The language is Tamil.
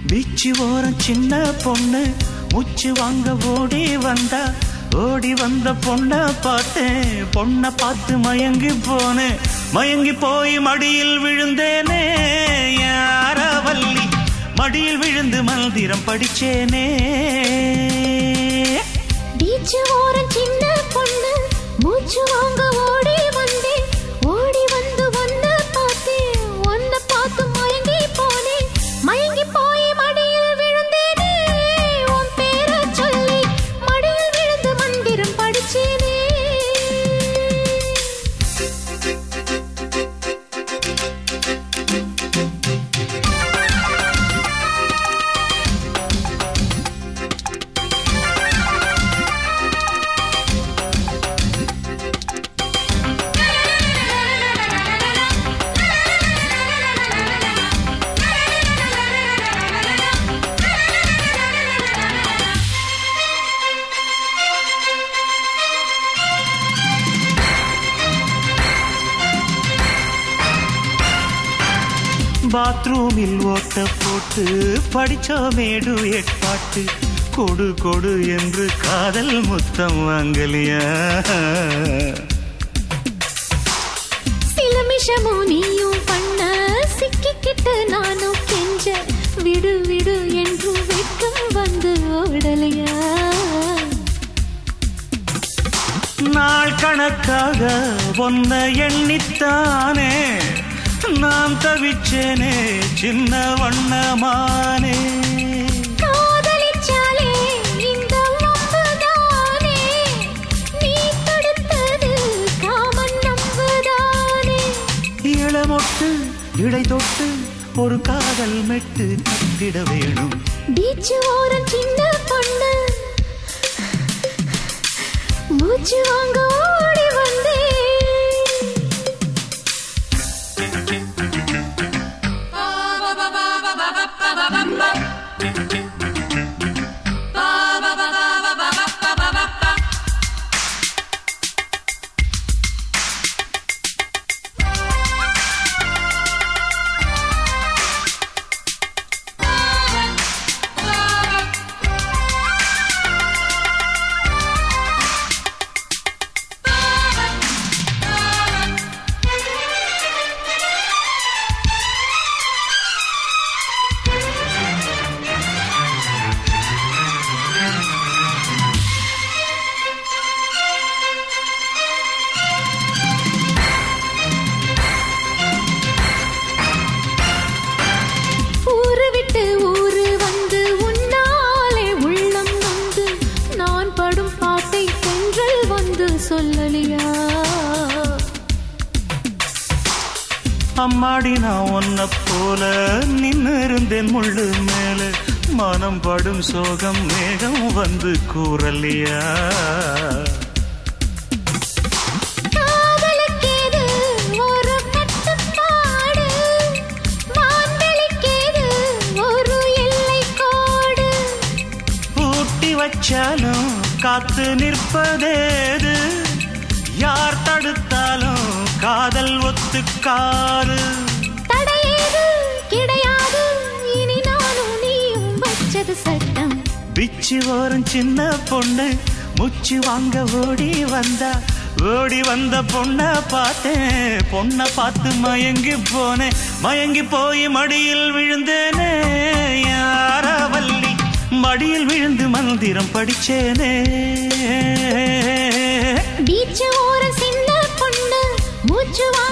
பீச்சு ஓரம் சின்ன பொண்ணு மூச்சு வாங்க ஓடி வந்தா, ஓடி வந்த பொண்ண பார்த்தேன், பொண்ண பார்த்து மயங்கி போனேன், மயங்கி போய் மடியில் விழுந்தேனே, யாரவல்லி மடியில் விழுந்து மந்திரம் படிச்சேனே. பீச்சு ஓரம் சின்ன பொண்ணு மூச்சு வாங்க ஓடி வந்தேன், ஓடி வந்து ஒன்ன பார்த்தேன், ஒன்ன பார்த்து மயங்கி போனேன், மயங்கி போய் மடியில் விழுந்தேனே, உன் பேரை சொல்லி மடியில் விழுந்து மந்திரம் படிச்சேனே. பாத்ரூமில் ஓட்ட போட்டு படிச்சோமேடு எட்பாட்டு, கொடு கொடு என்று காதல் முத்தம் வாங்கலியா? சில நிமிஷமும் நீயும் பண்ண சிக்கிக்கிட்டு நானும் கெஞ்ச, விடு விடு என்று வெட்கம் வந்து ஓடலையா? நாள் கணக்காக ஒன்ன எண்ணித்தானே நான் தவிச்சேனே சின்ன வண்ணமானே. காதலிச்சாலே இந்த வம்புதானே, நீ தடுத்தது காமன் நம்புதானே. இளமொட்டு இடை தொட்டு ஒரு காதல் மெட்டு கட்டிட வேணும். பீச்சு ஓரம் சின்ன பொண்ணு மூச்சு வாங்க ஓடி வந்தே. சொல்லலியா அம்மாடி நான் ஒன்ன போல நின்னு இருந்தேன் முள்ளு மேல, மனம் படும் சோகம் மேகம் வந்து கூறலியா? காதலுக்கேது ஒரு கட்டுப்பாடு, மாந்தளிக்கேது ஒரு எல்லை கோடு, பூட்டி வச்சாலும் காத்து நிற்பதேது, யார் தடுத்தாலும் காதல் ஒத்துக்காது. தடையேது கிடையாது, இனி நானும் நீயும் வச்சது சட்டம். பிச்சு ஓரம் சின்ன பொண்ணு மூச்சு வாங்க ஓடி வந்தா, ஓடி வந்த பொண்ண பார்த்தேன், பொண்ண பார்த்து மயங்கி போனேன், மயங்கி போய் மடியில் விழுந்தேனே, யாரவல்லி மடியில் விழுந்து மந்திரம் படிச்சேனே. பீச்சு ஓரம் சின்ன பொண்ணு மூச்சு